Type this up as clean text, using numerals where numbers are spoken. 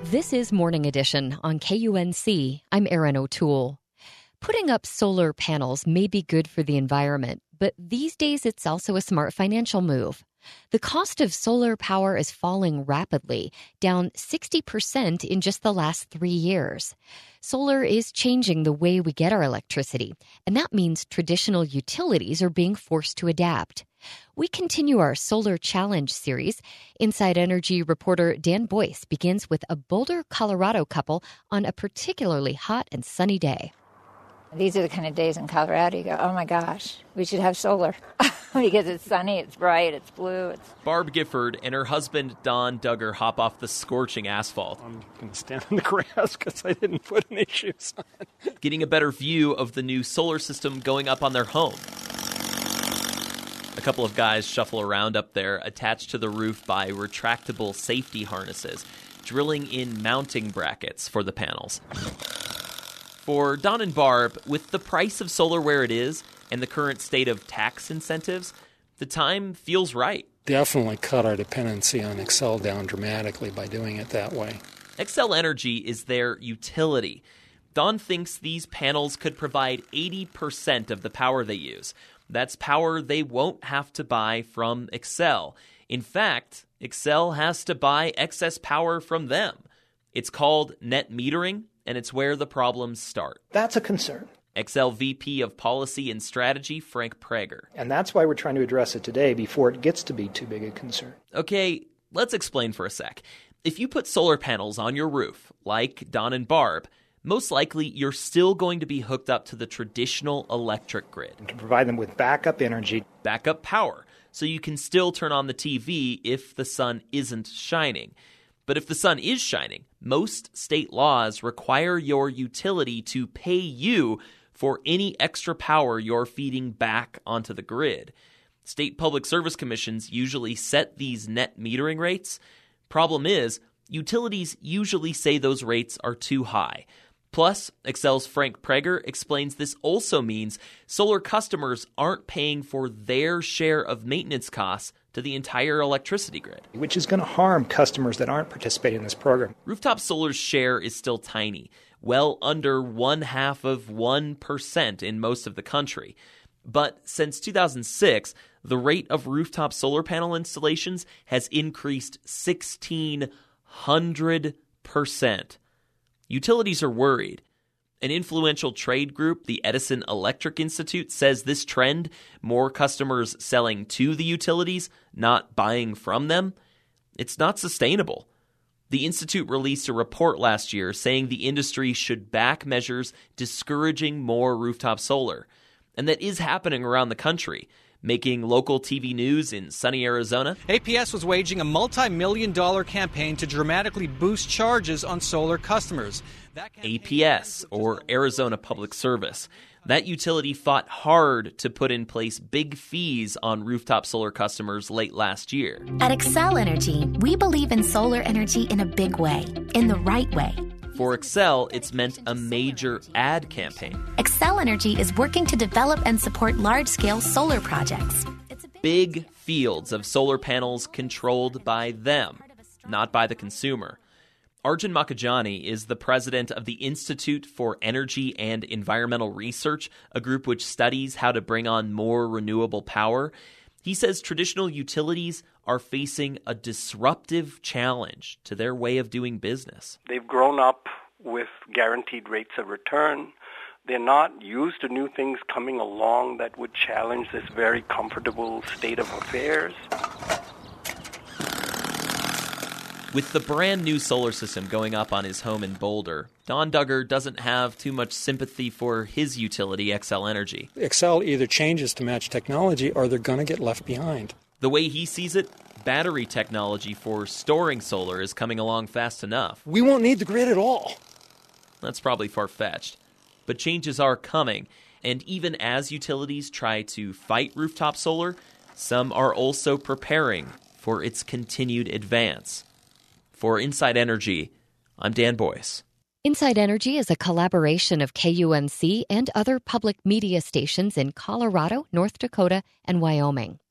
This is Morning Edition on KUNC. I'm Erin O'Toole. Putting up solar panels may be good for the environment, but these days it's also a smart financial move. The cost of solar power is falling rapidly, down 60% in just the last 3 years. Solar is changing the way we get our electricity, and that means traditional utilities are being forced to adapt. We continue our Solar Challenge series. Inside Energy reporter Dan Boyce begins with a Boulder, Colorado couple on a particularly hot and sunny day. These are the kind of days in Colorado you go, oh my gosh, we should have solar. Because it's sunny, it's bright, it's blue. Barb Gifford and her husband Don Duggar hop off the scorching asphalt. I'm going to stand in the grass because I didn't put any shoes on. Getting a better view of the new solar system going up on their home. A couple of guys shuffle around up there, attached to the roof by retractable safety harnesses, drilling in mounting brackets for the panels. For Don and Barb, with the price of solar where it is and the current state of tax incentives, the time feels right. Definitely cut our dependency on Xcel down dramatically by doing it that way. Xcel Energy is their utility. Don thinks these panels could provide 80% of the power they use. That's power they won't have to buy from Xcel. In fact, Xcel has to buy excess power from them. It's called net metering, and it's where the problems start. That's a concern. Xcel VP of Policy and Strategy, Frank Prager. And that's why we're trying to address it today before it gets to be too big a concern. Okay, let's explain for a sec. If you put solar panels on your roof, like Don and Barb, most likely you're still going to be hooked up to the traditional electric grid. And to provide them with backup energy. Backup power, so you can still turn on the TV if the sun isn't shining. But if the sun is shining, most state laws require your utility to pay you for any extra power you're feeding back onto the grid. State public service commissions usually set these net metering rates. Problem is, utilities usually say those rates are too high. Plus, Xcel's Frank Prager explains this also means solar customers aren't paying for their share of maintenance costs to the entire electricity grid. Which is going to harm customers that aren't participating in this program. Rooftop solar's share is still tiny, well under 0.5% in most of the country. But since 2006, the rate of rooftop solar panel installations has increased 1,600%. Utilities are worried. An influential trade group, the Edison Electric Institute, says this trend, more customers selling to the utilities, not buying from them, it's not sustainable. The Institute released a report last year saying the industry should back measures discouraging more rooftop solar. And that is happening around the country, making local TV news in sunny Arizona. APS was waging a multi-million-dollar campaign to dramatically boost charges on solar customers. APS, or Arizona Public Service. That utility fought hard to put in place big fees on rooftop solar customers late last year. At Xcel Energy, we believe in solar energy in a big way, in the right way. For Xcel, it's meant a major ad campaign. Xcel Energy is working to develop and support large-scale solar projects. Big fields of solar panels controlled by them, not by the consumer. Arjun Makajani is the president of the Institute for Energy and Environmental Research, a group which studies how to bring on more renewable power. He says traditional utilities are facing a disruptive challenge to their way of doing business. They've grown up with guaranteed rates of return. They're not used to new things coming along that would challenge this very comfortable state of affairs. With the brand new solar system going up on his home in Boulder, Don Duggar doesn't have too much sympathy for his utility, Xcel Energy. Xcel either changes to match technology or they're going to get left behind. The way he sees it, battery technology for storing solar is coming along fast enough. We won't need the grid at all. That's probably far-fetched. But changes are coming, and even as utilities try to fight rooftop solar, some are also preparing for its continued advance. For Inside Energy, I'm Dan Boyce. Inside Energy is a collaboration of KUNC and other public media stations in Colorado, North Dakota, and Wyoming.